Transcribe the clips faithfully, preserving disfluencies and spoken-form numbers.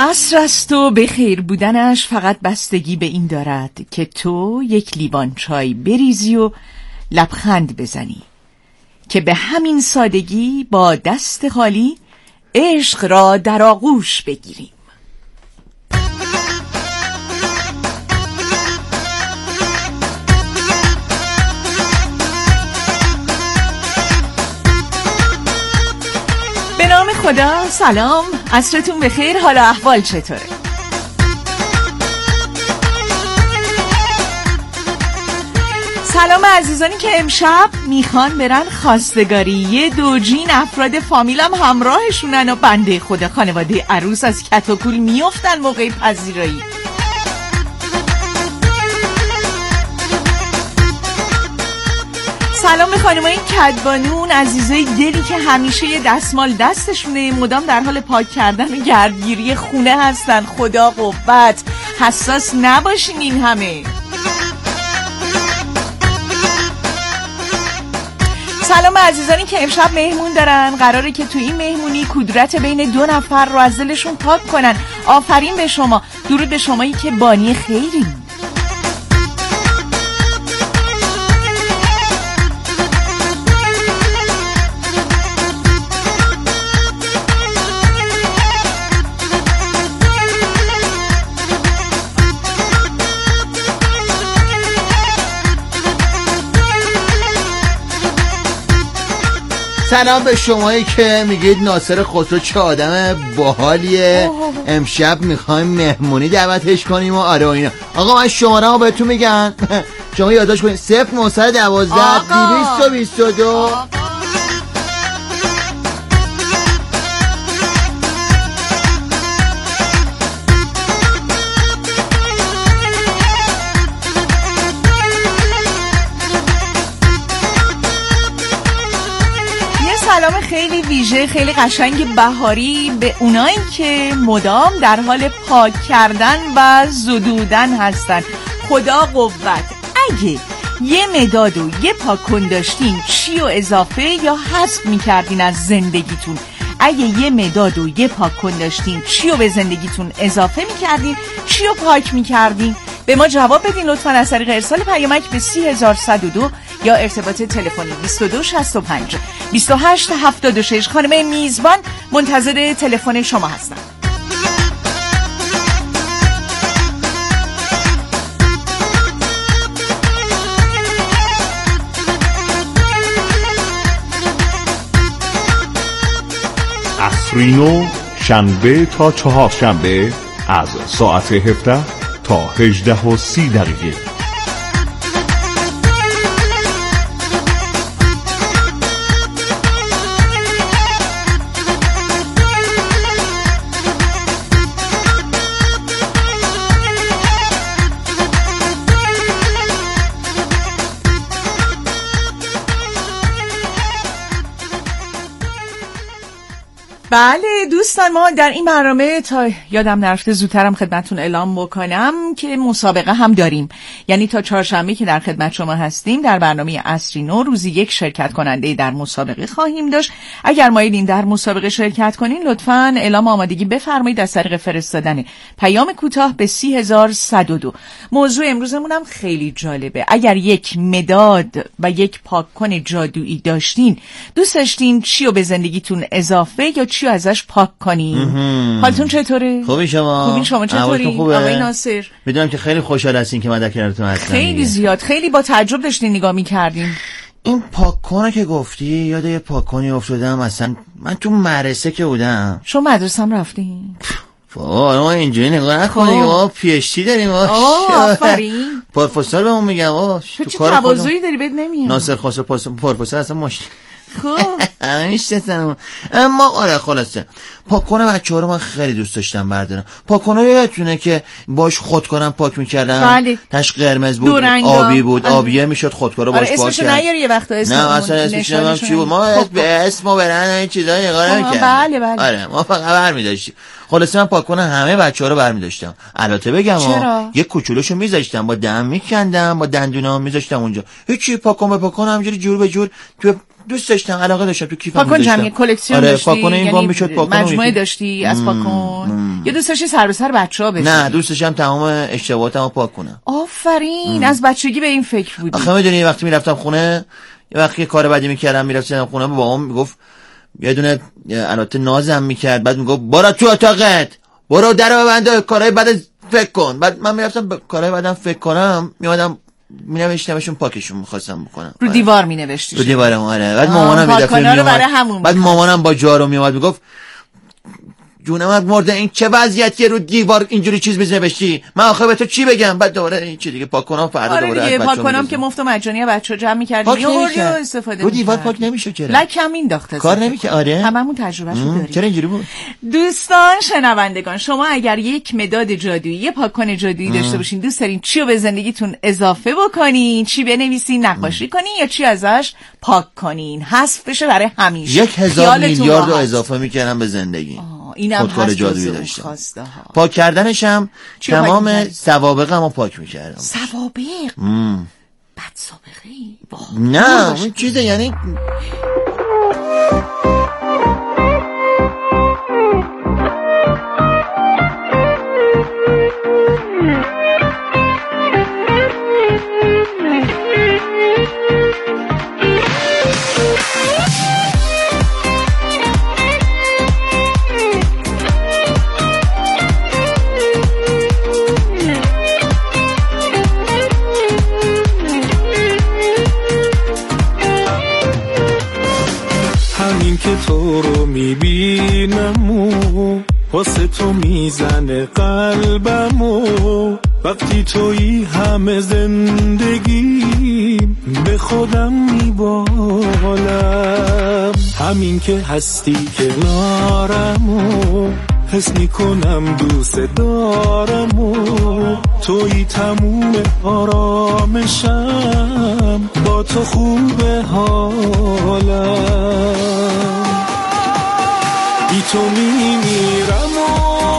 عصر است و به خیر بودنش فقط بستگی به این دارد که تو یک لیوان چای بریزی و لبخند بزنی که به همین سادگی با دست خالی عشق را در آغوش بگیریم. به نام خدا، سلام، عصرتون بخیر. حالا احوال چطوره؟ سلام عزیزانی که امشب میخوان برن خواستگاری. یه دوجین افراد فامیلم همراهشونن و بنده خدا خانواده عروس از کت و کول میافتن موقع پذیرایی. سلام به خانمای کدبانون، عزیزای دلی که همیشه یه دستمال دستشونه، مدام در حال پاک کردن و گردگیری خونه هستن. خدا قوت، حساس نباشین این همه. سلام عزیزانی که امشب مهمون دارن، قراره که تو این مهمونی کدورت بین دو نفر رو از دلشون پاک کنن. آفرین به شما، درود به شمایی که بانی خیرین. سلام به شمایی که میگید ناصر خسرو چه آدم باحالیه، امشب میخوایم مهمونی دعوتش کنیم و آره و اینا. آقا من شماره ها بهتون میگم، شما یادداشت کنید: صفر نهصد و دوازده دویست و بیست و دو. سلام خیلی ویژه، خیلی قشنگ بهاری به اونایی که مدام در حال پاک کردن و زدودن هستن. خدا قوت. اگه یه مداد و یه پاکن داشتین، چی و اضافه یا حذف میکردین از زندگیتون؟ اگه یه مداد و یه پاکن داشتین، چی و به زندگیتون اضافه میکردین، چی و پاک میکردین؟ به ما جواب بدین لطفاً از طریق ارسال پیامک به سی هزار و صد و دو یا ارتباط تلفنی بیست و دو شصت و پنج بیست و هشت هفتاد و شش. خانم میزبان منتظر تلفن شما هستن. عصرینو شنبه تا چهارشنبه از ساعت هفده تا هجده و سی دقیقه. بله دوستان، ما در این برنامه تا یادم نرفته زودترم خدمتون اعلام بکنم که مسابقه هم داریم. یعنی تا چهارشنبه که در خدمت شما هستیم در برنامه عصرینو روزی یک شرکت کننده در مسابقه خواهیم داشت. اگر مایلین در مسابقه شرکت کنین لطفاً اعلام آمادگی بفرمایید از طریق فرستادن پیام کوتاه به سی هزار و صد و دو. موضوع امروزمون هم خیلی جالبه. اگر یک مداد و یک پاککن جادویی داشتین، دوست داشتین چی رو به زندگیتون اضافه یا چی ازش پاک کنین؟ حالتون چطوره؟ خوبی شما؟ خوبی شما چطوری؟ آقای ناصر میدونم که خیلی خوشحال هستین که من در کنارتون هستم. خیلی زیاد، خیلی با تعجب داشتین نگاه می‌کردین. این پاککنه که گفتی یاد یه پاککنی افتادم. مثلا من تو مدرسه که بودم. شما مدرسه هم رفتین؟ وای ما اینجوری نگاه نکنیم، ما پی اچ دی داریم. آفرین. پروفسور بهمون میگم آ تو چه تواضعی داری بهت نمیاد. ناصر خسرو پروفسور اصلا مشکل خب میشتم اما آره خلاصه پاککنه بچه‌ها رو من خیلی دوست داشتم بردارم. پاککنه یادتونه که باش خود کنم پاک می‌کردم. بله. تاش قرمز بود، آبی بود، آبیه میشد خودکار رو باش آره پاک کرد. اسمش نیاری یه وقتا اسمش. نه اصلا اسمش نمیدونم چی بود. ما اسم به اسم و برن این چیزا نگاه نمی‌کردیم. بله بله. آره ما فقط برمی‌داشتیم. خلاصه من پاککنه همه بچه‌ها رو برمی‌داشتم. البته بگم ها یه کوچولوشو می‌ذاشتم با دم می‌کندم، با دندونا می‌ذاشتم اونجا. هیچی پاککن به پاککن همینجوری جور به جور تو دوست داشتم، علاقه داشتم، تو کیفم پاککن جمعی کلکسیون آره، داشتی؟ پاککن این یعنی وام میشد پاککن مجموعه داشتی از پاککن؟ یا دوست داشتی سر به سر بچه‌ها بشی؟ نه، دوست داشتم تمام اشتباهاتمو پاک کنم. آفرین. ام. از بچگی به این فکر بودی؟ آخه میدونی وقتی میرفتم خونه، یه وقتی کار بدی میکردم میرفتم خونه، بابام میگفت یه دونه البته نازم میکرد، بعد میگفت برو تو اتاقت، برو درو ببند، کارهای بعد فکر کن. بعد من میرفتم به کارهای بعدم فکر کنم، میادم مینوشتمشون پاکشون می‌خواستم بکنم. رو دیوار مینوشتی؟ رو دیوارم آره. بعد مامانم یه دفعه میومد، بعد مامانم با جارو میومد میگفت جونم مرده، این چه وضعیتیه رو دیوار اینجوری چیز بنوشتی؟ من آخه به تو چی بگم؟ بعد دوباره این چی دیگه پاک کنم، فردا آره دوباره دیگه پاک کنم که مفت و مجانی بچه‌ها جمع می‌کردیم می‌آوردی و استفاده رو دیوار پاک نمیشه چرا؟ لکم مینداخت کار نمی‌کنه. آره هممون تجربهشو داریم. چرا اینجوری بود؟ دوستان شنوندگان، شما اگر یک مداد جادویی، یه پاک‌کن جادویی داشته باشین، دوست دارین چی رو به زندگیتون اضافه بکنین؟ چی بنویسین، نقاشی کنین یا چی ازش پاک کنین حذف بشه برای همیشه؟ یک هزار میلیارد رو اضافه می‌کردم به زندگی. اینم خودکار جادویی داشتم. پاک کردنش هم تمام سوابقمو پاک میکردم. سوابق؟ بد سابقه‌ای؟ نه اون چیزه، یعنی که تو رو میبینم و واسه تو میزنه قلبم و وقتی تویی همه زندگی به خودم میبالم. همین که هستی کنارم و حس میکنم دوست دارم و تویی تموم آرامشم، با تو خوبه حالم. بی تو میمیرم و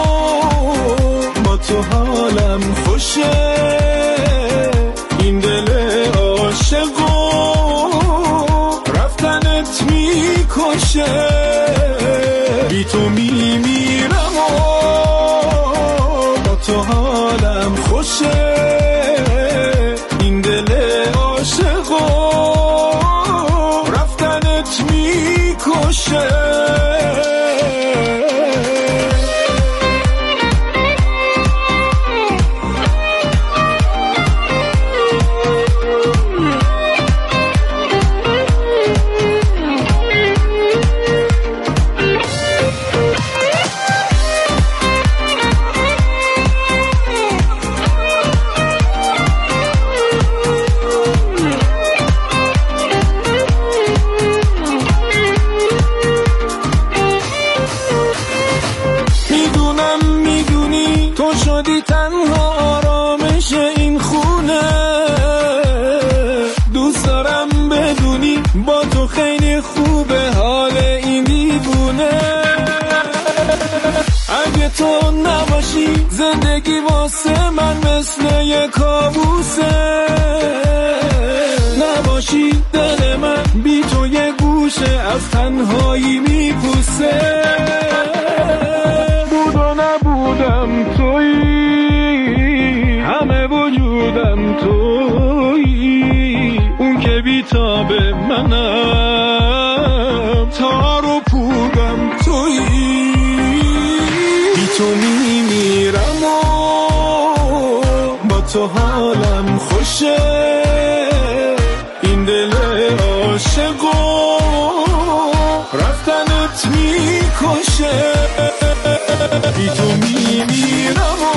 با تو حالم خوشه، این دل عاشقو رفتنت میکشه. بی تو میمیرم و با تو حالم خوشه، این دل عاشقو رفتنت میکشه. تو نباشی زندگی واسه من مثل یه کابوسه، نباشی دل من بی تو یه گوشه از تنهایی میپوسه. بود و نبودم تویی، همه وجودم تویی، اون که بی تاب منم، تار و پودم تویی. تو میمیرم و با تو حالم خوشه، این دل عاشقو رفتنت میکشه. بی تو میمیرم و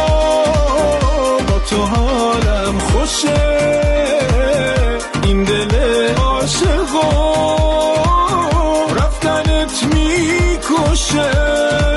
با تو حالم خوشه، این دل عاشقو رفتنت میکشه.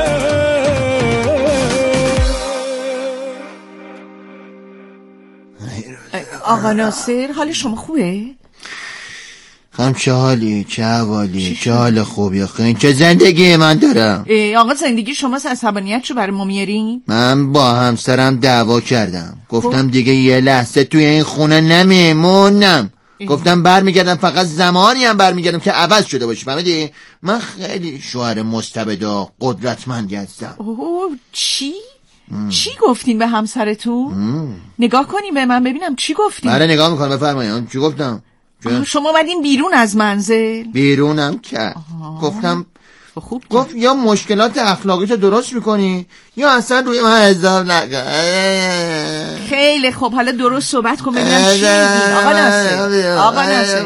آقا ناصر حال شما خوبه؟ خم چه حالی، چه حوالی، چه حال خوبی آخه، این چه زندگی من دارم. آقا زندگی شما عصبانیت شو برای ما میارین؟ من با همسرم دعوا کردم، گفتم دیگه یه لحظه توی این خونه نمیمونم. گفتم برمیگردم، فقط زمانی هم برمیگردم که عوض شده باشی، فهمیدی؟ من خیلی شوهر مستبد و قدرتمندی هستم. اوه چی؟ ام. چی گفتین به همسرتون؟ نگاه کنیم به من ببینم چی گفتین. بله نگاه میکنم، بفرمایید. چی گفتم؟ شما اومدین بیرون از منزل؟ بیرونم که گفتم خوب گفت یا مشکلات اخلاقیتو درست میکنی یا اصلا روی من حساب نکن. خیلی خوب، حالا درست صحبت کن ببینم چی میگی. آقا ناصر آقا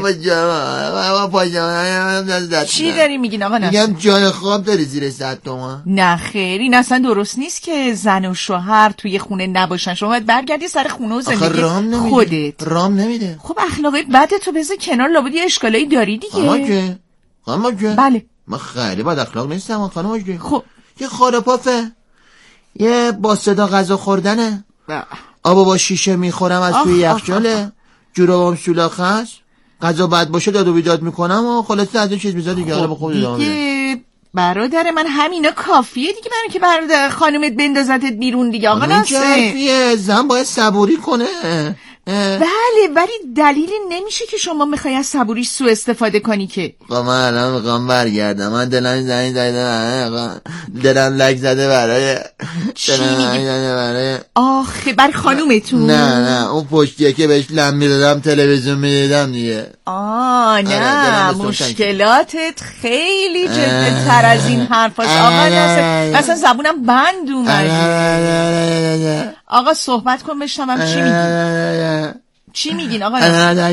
ناصر چی داری میگین آقا ناصر؟ میگم جای خواب داری زیر صد تومن. نه خیر، این اصلا درست نیست که زن و شوهر توی خونه نباشن. شما باید برگردی سر خونه و زندگی رام خودت. رام نمیده. خب اخلاقت بده، تو بذار کنار، لابد اشکالایی داری دیگه. اما که اما که بله من خیلی بد اخلاق نیستم خانم آجری. خب یه خاره پافه، یه با صدا غذا خوردنه، آبا با شیشه میخورم از توی یخچاله، جورابام سولاخ هست، غذا بد باشه داد و بیداد میکنم و خلاصه از این چیز بیزا دیگه. حالا با خود ادامه بده. برادر من همینا کافیه دیگه برای که برادر خانومت بندازتت بیرون دیگه. آقا ناصر زن باید صبوری کنه. بله ولی دلیلی نمیشه که شما میخوای از صبوریش سوء استفاده کنی که. من الان میخوام برگردم، من دلم زنگ زده، دلم لک زده برای چی میگی؟ برای آخه بر خانومتون؟ نه نه اون پشتیه که بهش لم میدادم تلویزیون میدیدم دیگه. آه نه مشکلاتت خیلی جدی‌تر از این حرف هست آقا ناصر. اصلا زبونم بند اومد. آقا صحبت کن بشنوم چی میگی؟ چی میگین آقا ناصر؟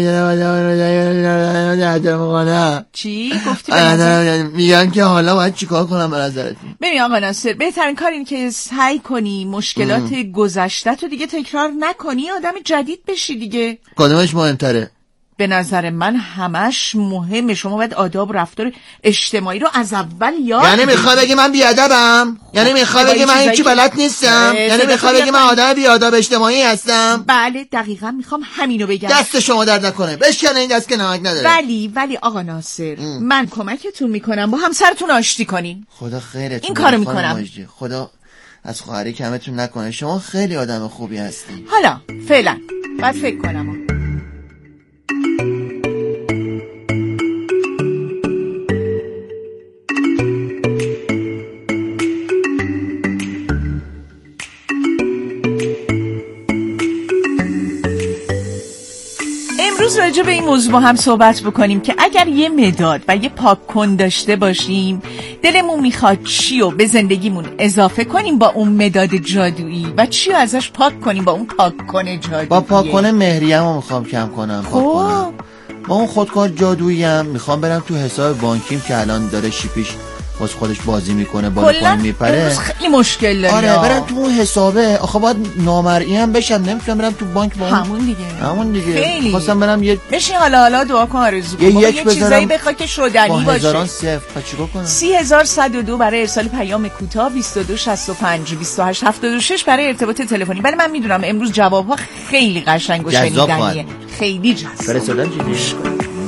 چی گفتی؟ میگن که حالا باید چیکار کنم به نظرتون؟ ببین آقا ناصر، بهترین کار این که سعی کنی مشکلات گذشته تو دیگه تکرار نکنی، آدم جدید بشی دیگه. کدومش مهمتره؟ به نظر من همش مهمه. شما باید آداب و رفتار اجتماعی رو از اول یاد بگیری. یعنی میخوای بگی من بیادبم؟ یعنی میخوای بگی من هیچی بلد نیستم؟ یعنی میخوای بگی من آدم بیادب اجتماعی هستم؟ بله دقیقاً میخوام همینو بگم. دست شما درد نکنه، بشکنه این دست که نمک نداره. ولی ولی آقا ناصر ام. من کمکتون میکنم با همسرتون آشتی کنین. خدا خیرتون این کارو میکنم. خدا از خواهری کمتون نکنه، شما خیلی آدم خوبی هستی. حالا فعلا باید فکر کنم. امروز راجع به این موضوع با هم صحبت بکنیم که اگر یه مداد و یه پاک کن داشته باشیم، دلمون میخواد چی رو به زندگیمون اضافه کنیم با اون مداد جادویی و چی رو ازش پاک کنیم با اون پاک کن جادویی. با پاک کن مهریم رو میخوام کم کنم، پاک کنم. با اون خودکار جادویی هم میخوام برم تو حساب بانکیم که الان داره شیپیش باز خودش بازی میکنه، بالا پایین میپره، خیلی مشکل داره. آره برم تو اون حسابه. آخه باید نامرئی هم بشم، نمیتونم برم تو بانک با همون دیگه. همون دیگه خواستم برم یه بشین حالا حالا دعا کن آرزو کن یه, یه چیزایی بخواد که شدنی باشه. هزاران صفر پس چیکار کنم؟ سی هزار صد و دو برای ارسال پیام کوتاه، بیست و دو شصت و پنج بیست و هشت هفتاد و شش برای ارتباط تلفنی. ولی من میدونم امروز جوابها خیلی قشنگ و شنیدنیه، خیلی جذاب. فرستادن چی؟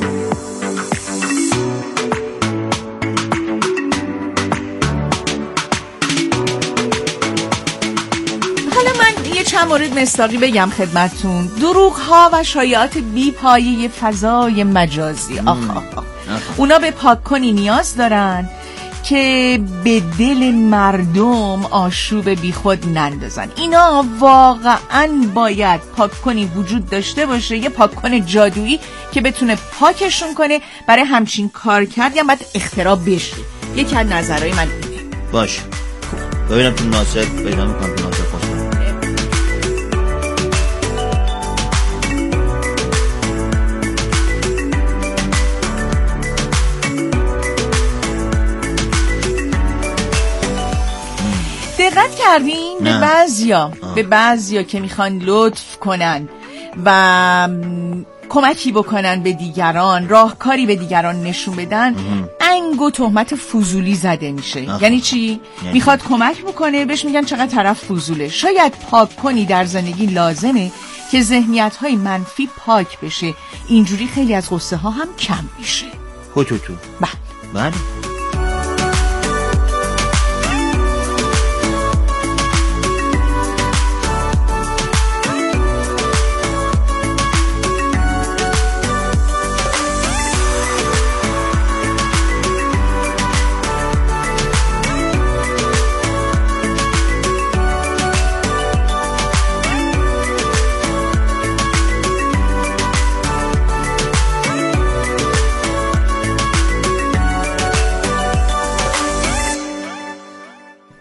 چند مورد مصداقی بگم خدمتون. دروغ ها و شایعات بی پایه فضای مجازی آخا اونا به پاک کنی نیاز دارن که به دل مردم آشوب بی خود نندازن. اینا واقعا باید پاک کنی وجود داشته باشه، یه پاک کن جادویی که بتونه پاکشون کنه. برای همچین کار کردیم باید اختراع بشه. یکی از نظرهای من اینه. باشه ببینم تو ناصر پیدا میکنم تو ناصر خوش دقت کردین به بعضیا به بعضیا که میخوان لطف کنن و کمکی بکنن به دیگران، راهکاری به دیگران نشون بدن، انگ و تهمت فضولی زده میشه. آخ. یعنی چی؟ یعنی میخواد کمک بکنه بهش میگن چقدر طرف فضوله. شاید پاک کنی در زندگی لازمه که ذهنیت‌های منفی پاک بشه، اینجوری خیلی از غصه ها هم کم میشه. تو تو تو بله بله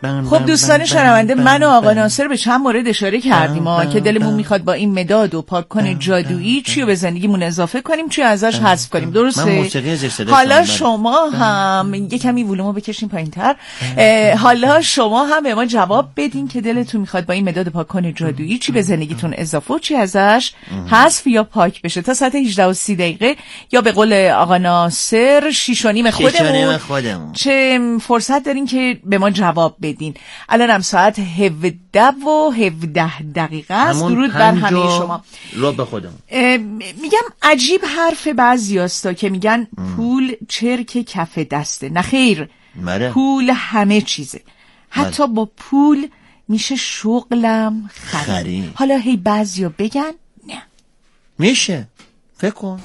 خب دوستان شنونده، من و آقا ناصر به چند مورد اشاره کردیم ما که دلمون میخواد با این مداد و پاک‌کن جادویی چی رو به زندگیمون اضافه کنیم، چی ازش حذف کنیم. درسته؟ حالا شما هم یه کمی ولومو بکشین پایین‌تر. حالا شما هم به ما جواب بدین که دلتون میخواد با این مداد پاک‌کن جادویی چی به زندگیتون اضافه و چی ازش حذف یا پاک بشه. تا ساعت هجده و سی دقیقه یا به قول آقا ناصر شیش و نیم خودمون چه فرصت دارین که به ما جواب بدین. الان هم ساعت هفده و هفده دقیقه است. درود بر همه شما. رو به خودمون میگم عجیب حرف بعضیاستا که میگن پول چرک کف دسته. نه خیر، مره. پول همه چیزه. حتی مره. با پول میشه شغلم خرید. خرید. حالا هی بعضیا بگن نه میشه. فکر کن.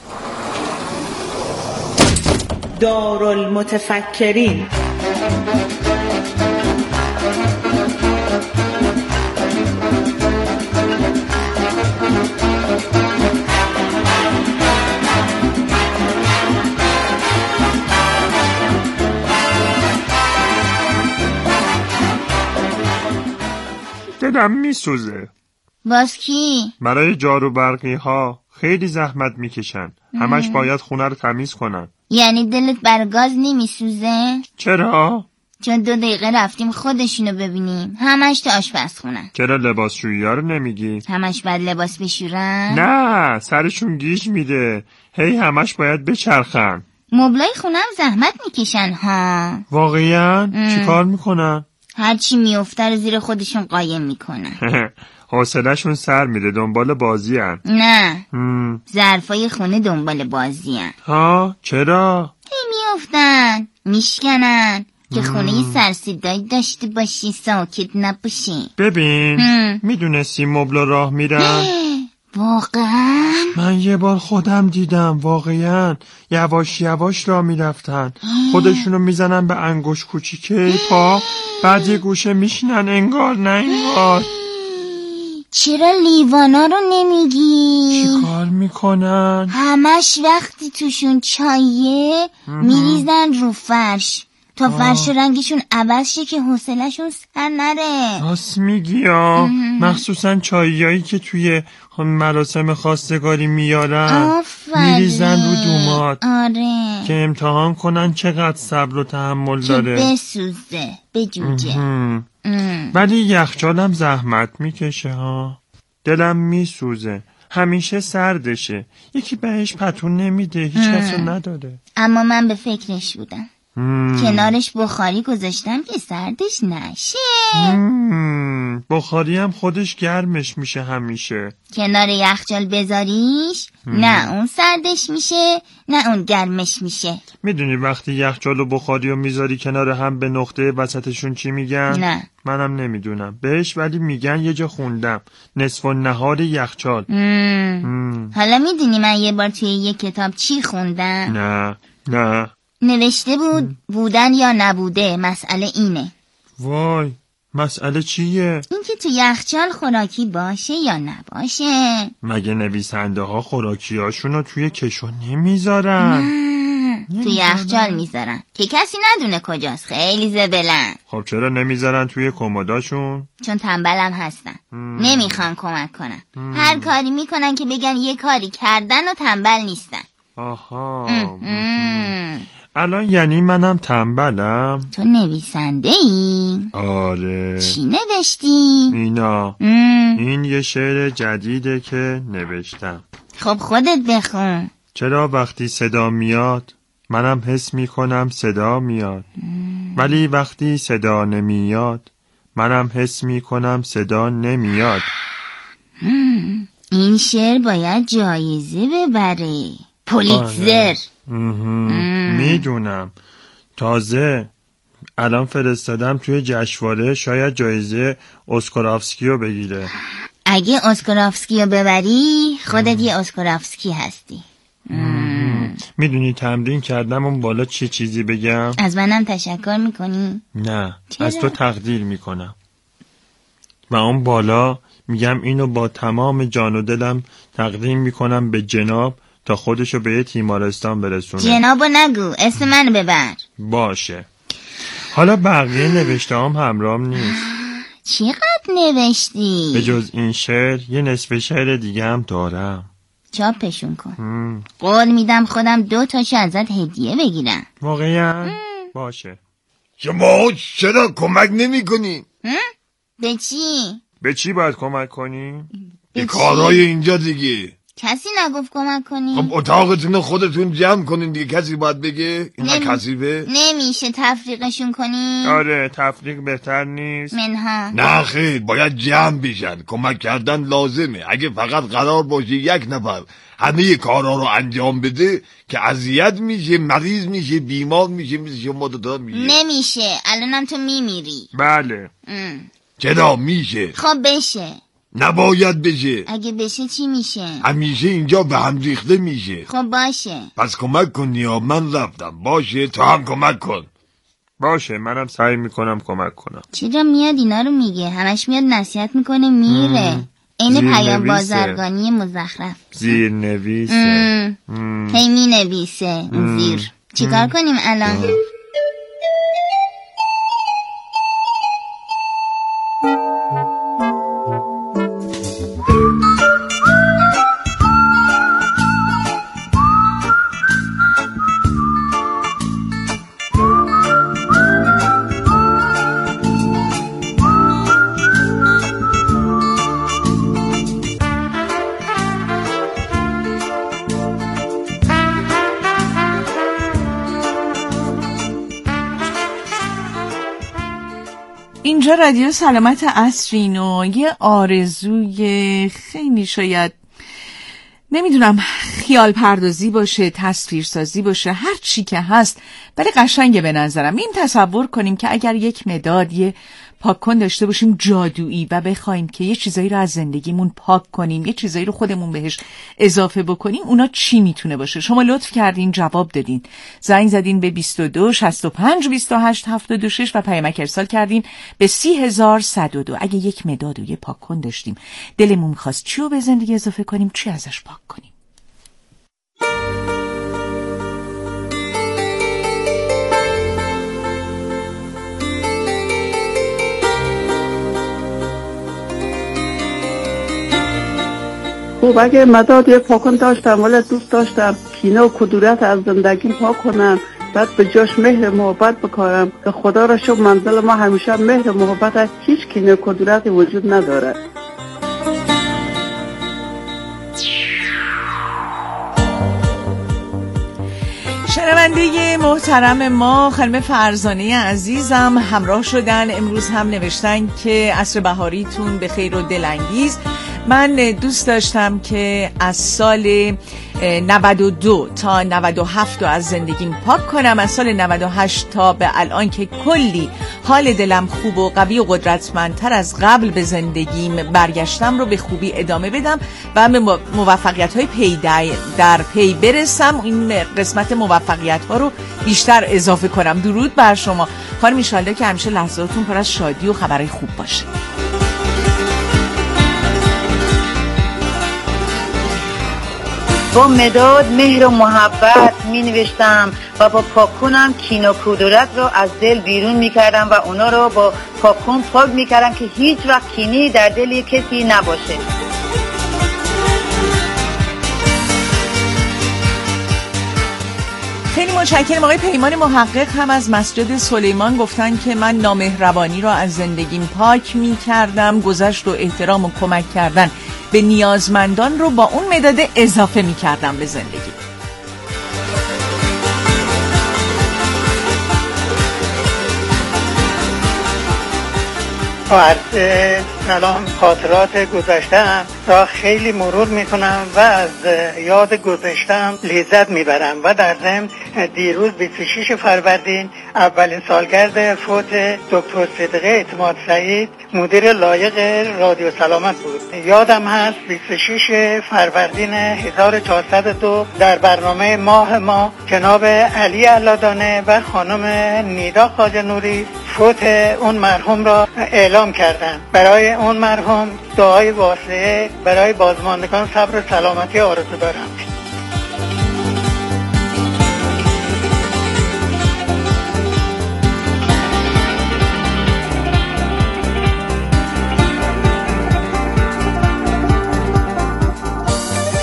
دارالمتفکرین. دلم میسوزه. باز کی؟ برای جارو برقی ها خیلی زحمت میکشن. همش باید خونه رو تمیز کنن. یعنی دلت بر گاز نمیسوزه؟ چرا؟ چون دو دقیقه رفتیم خودشونو ببینیم. همش تو آشپزخونه. چرا لباسشویی ها رو نمیگی؟ همش باید لباس بشورن؟ نه، سرشون گیج میده. هی همش باید بچرخن. مبلای خونم زحمت میکشن ها. واقعا؟ چی کار میکنن؟ هرچی میفته رو زیر خودشون قایم میکنن. حوصله‌شون سر میره، دنبال بازی هن. نه ظرفای خونه دنبال بازی هن. ها چرا؟ هی میفتن میشکنن که خونه ی سرسیدایی داشته باشی، ساکت نباشی. ببین میدونستی مبلا راه میرن؟ واقعا؟ من یه بار خودم دیدم. واقعا یواش یواش راه میرفتن. خودشونو میزنن به انگوش کوچیکه پا، بعد یه گوشه میشینن انگار نه انگار. چرا لیوانا رو نمیگی؟ چی کار میکنن؟ همش وقتی توشون چایه میریزن رو فرش تا فرش رنگشون عوض شه که حوصله‌شون سر نره. راست میگی ها. مخصوصا چاییایی که توی مراسم خواستگاری میارن میریزن رو دومات. آره. که امتحان کنن چقدر صبر و تحمل داره. که بسوزه بجوجه. ولی یخچالم زحمت میکشه ها. دلم میسوزه. همیشه سردشه. یکی بهش پتون نمیده. هیچ کسو نداره. اما من به فکرش بودم. مم. کنارش بخاری گذاشتم که سردش نشه. مم. بخاری هم خودش گرمش میشه همیشه. کنار یخچال بذاریش مم. نه اون سردش میشه نه اون گرمش میشه. میدونی وقتی یخچال و بخاری رو میذاری کنار هم به نقطه وسطشون چی میگن؟ نه منم نمیدونم بهش، ولی میگن یه جا خوندم نصف النهار یخچال. مم. مم. حالا میدونی من یه بار توی یه کتاب چی خوندم؟ نه نه نوشته بود بودن یا نبوده مسئله اینه. وای مسئله چیه؟ این که تو یخچال خوراکی باشه یا نباشه. مگه نویسنده ها خوراکی هاشونو توی کشو نمیذارن؟ نه تو یخچال میذارن که کسی ندونه کجاست. خیلی زبلن. خب چرا نمیذارن توی کمداشون؟ چون تنبلم هستن. مم. نمیخوان کمک کنن. مم. هر کاری میکنن که بگن یه کاری کردن و تنبل نیستن. آها. الان یعنی منم تنبلم؟ تو نویسنده ای؟ آره. چی نوشتی؟ اینا ام. این یه شعر جدیده که نوشتم. خب خودت بخون. چرا وقتی صدا میاد منم حس میکنم صدا میاد ام. ولی وقتی صدا نمیاد منم حس میکنم صدا نمیاد. ام. این شعر باید جایزه ببره. پولیتزر. میدونم. تازه الان فرستادم توی جشنواره، شاید جایزه اسکارافسکی رو بگیره. اگه اسکارافسکی رو ببری خودت یه اسکارافسکی هستی. میدونی تمرین کردم اون بالا چه چیزی بگم؟ از منم تشکر میکنی؟ نه چرا؟ از تو تقدیر میکنم و اون بالا میگم اینو با تمام جان و دلم تقدیم میکنم به جناب تا خودشو به یه تیمارستان برسونه. جنابو نگو، اسم منو ببر. باشه. حالا بقیه نوشته هم همراهم نیست. چقدر نوشتی؟ به جز این شعر یه نصف شعر دیگه هم دارم. چاپشون کن. هم. قول میدم خودم دو تاشو ازت هدیه بگیرم. واقعا؟ باشه. شما چرا کمک نمی کنی؟ به چی؟ به چی باید کمک کنی؟ به کارهای اینجا دیگه. کسی نگفت کمک کنی؟ خب اتاقتون خودتون جمع کنین دیگه. کسی باید بگه اینا نم... کسیبه؟ نمیشه تفریقشون کنی؟ آره تفریق بهتر نیست؟ منها نه خیر، باید جمع بشن. کمک کردن لازمه. اگه فقط قرار باشه یک نفر همه کارها رو انجام بده که اذیت میشه، مریض میشه، بیمار میشه، مثل شما دوتا میشه. نمیشه. الانم تو میمیری. بله. ام. چرا میشه؟ خب بشه. نباید بشه. اگه بشه چی میشه؟ همیشه اینجا به هم ریخته میشه. خب باشه. پس کمک کن. یا من رفتم. باشه تو هم کمک کن. باشه منم سعی میکنم کمک کنم. چرا میاد اینا رو میگه؟ همش میاد نصیحت میکنه میره. این پیام بازرگانی مزخرف. زیر نویسه. هی می نویسه اون زیر. چیکار کنیم الان؟ اینجا رادیو سلامت عصرین و یه آرزوی خیلی شاید نمیدونم خیال پردازی باشه، تصویرسازی باشه، هر چی که هست ولی قشنگه به نظرم. این تصور کنیم که اگر یک مداد یه پاک کن داشته باشیم جادویی و بخوایم که یه چیزایی رو از زندگیمون پاک کنیم، یه چیزایی رو خودمون بهش اضافه بکنیم، اونا چی میتونه باشه؟ شما لطف کردین جواب دادین، زنگ زدین به بیست و دو شصت و پنج بیست و هشت هفتاد و شش و پیامک ارسال کردین به سی هزار و صد و دو. اگه یک مداد و یه پاک کن داشتیم دلمون می‌خواست چی رو به زندگی اضافه کنیم، چی ازش پاک کنیم؟ خب اگه مداد یه پاکن داشتم ولی دوست داشتم کینه و کدورت از زندگیم پاک کنم، بعد به جاش مهر محبت بکارم که خدا را شب منزل ما همیشه مهر محبت است، هیچ کینه و کدورتی وجود نداره. شنونده محترم ما خانم فرزانه عزیزم همراه شدن، امروز هم نوشتن که عصر بهاریتون به خیر و دلانگیز. من دوست داشتم که از سال نود و دو تا نود و هفت رو از زندگیم پاک کنم، از سال نود و هشت تا به الان که کلی حال دلم خوب و قوی و قدرتمندتر از قبل به زندگیم برگشتم رو به خوبی ادامه بدم و به موفقیت های پی در پی برسم. این قسمت موفقیت ها رو بیشتر اضافه کنم. درود بر شما خانم، ان شاءالله که همیشه لحظاتون پر از شادی و خبرهای خوب باشه. با مداد مهر و محبت می نوشتم و با پاکونم کین و کدورت رو از دل بیرون می کردم و اونا رو با پاکون پاک می کردم که هیچ وقت کینی در دل کسی نباشه. خیلی متشکرم. آقای پیمان محقق هم از مسجد سلیمان گفتن که من نامهربانی رو از زندگیم پاک می کردم، گذشت و احترام و کمک کردن به نیازمندان رو با اون مداد اضافه می کردم به زندگی. از سلام خاطرات گذشتم تا خیلی مرور میکنم و از یاد گذشتم لذت میبرم و در ضمن دیروز بیست و شش فروردین اولین سالگرد فوت دکتر صدقه اعتماد سعید مدیر لایق رادیو سلامت بود. یادم هست بیست و شش فروردین هزار و چهارصد و دو در برنامه ماه ما جناب علی علادانه و خانم نیدا خواجه نوری فوت اون مرحوم را اعلام کردند. برای اون مرحوم دعای واسعه برای بازماندگان صبر و سلامتی آرزو دارم.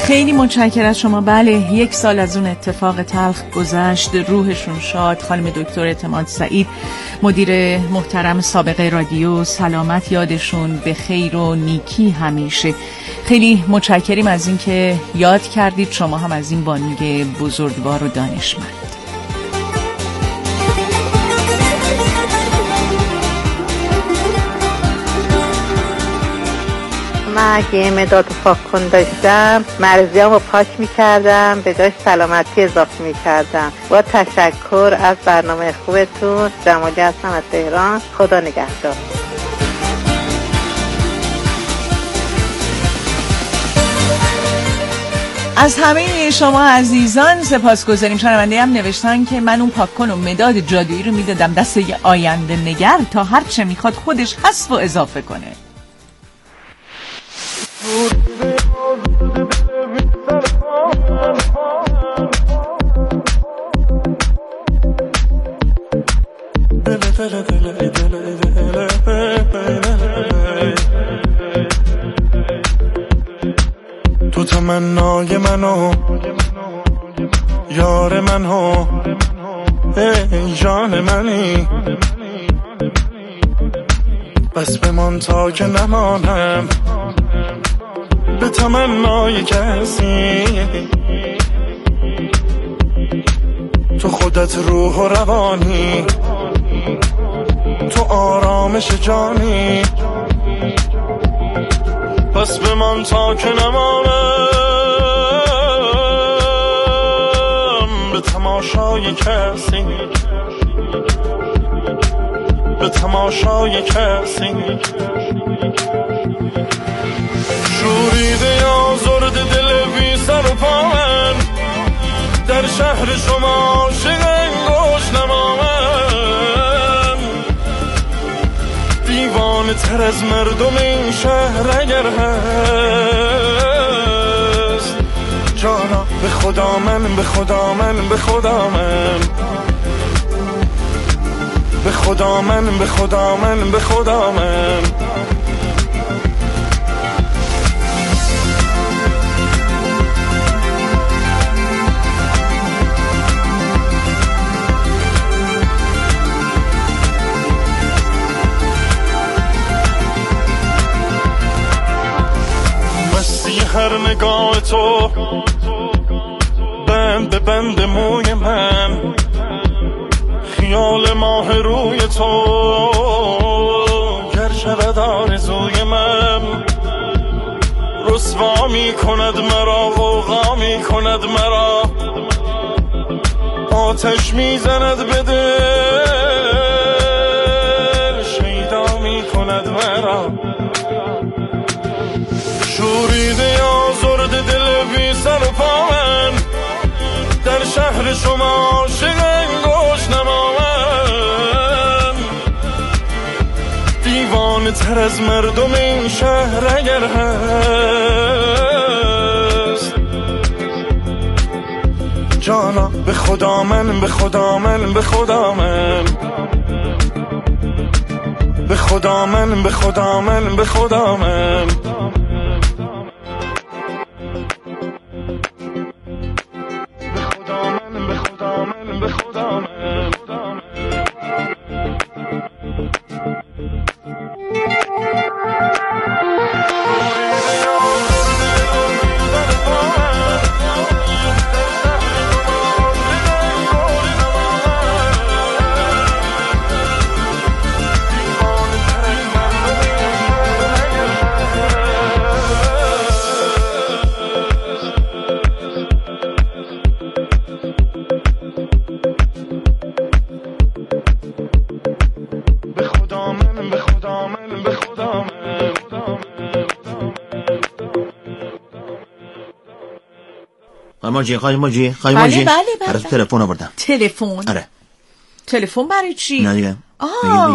خیلی متشکرم از شما. بله، یک سال از اون اتفاق تلخ گذشت، روحشون شاد. خانم دکتر اعتماد سعید، مدیر محترم سابقه رادیو، سلامت یادشون به خیر و نیکی همیشه. خیلی متشکریم از این که یاد کردید، شما هم از این بانوی بزرگوار و دانشمند. من اگه مداد پاک کن داشتم مرزیام رو پاک میکردم، به جاش سلامتی اضافه میکردم. با تشکر از برنامه خوبتون. جمالی هستم از تهران. خدا نگهدار. از همه شما عزیزان سپاسگزاریم. شنونده هم نوشتن که من اون پاک کن و مداد جادویی رو میدادم دست یه آینده نگر تا هر چه میخواد خودش حذف و اضافه کنه. تو تمنای منو یار منو ای جان منی، بس بمان تا که نمانم به تمنای کسی. تو خودت روح و روانی، تو آرامش جانی، پس بمان تا که نمانم به تماشای کسی، به تماشای کسی. شوریده یا زرد دل بی سر و پا من، در شهر شما عاشق انگوش نما من. دیوانه تر از مردم این شهر اگر هست، جانا به خدا من، به خدا من، به خدا من، به خدا من، به خدا من، به خدا من. هر نگاه تو بند به بند موی من، خیال ماه روی تو گر شود آرزوی من. رسوا می کند مرا، غوغا می کند مرا، آتش می زند به دل، شیدا می کند مرا. شوریده یا زرد دل بی سر و پا من، در شهر شما عاشق انگوش نما من. دیوانه تر از مردم این شهر اگر هست، جانا به خدا من، به خدا من، به خدا من، به خدا من، به خدا من، به خدا من. ماجی خواهی ماجی خواهی بله ماجی بله بله برای تلفن آوردم. تلفن؟ آره. تلفن برای چی؟ نه دیگه. آه